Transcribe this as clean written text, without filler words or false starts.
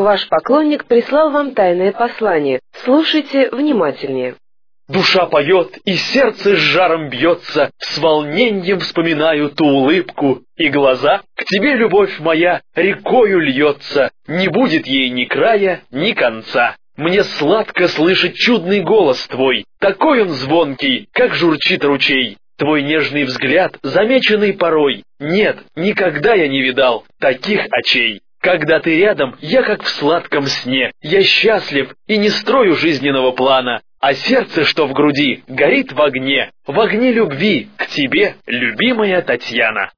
Ваш поклонник прислал вам тайное послание. Слушайте внимательнее. Душа поет, и сердце с жаром бьется, с волнением вспоминаю ту улыбку, и глаза, к тебе, любовь моя, рекою льется, не будет ей ни края, ни конца. Мне сладко слышать чудный голос твой, такой он звонкий, как журчит ручей. Твой нежный взгляд, замеченный порой, нет, никогда я не видал таких очей. Когда ты рядом, я как в сладком сне, я счастлив и не строю жизненного плана, а сердце, что в груди, горит в огне любви к тебе, любимая Татьяна.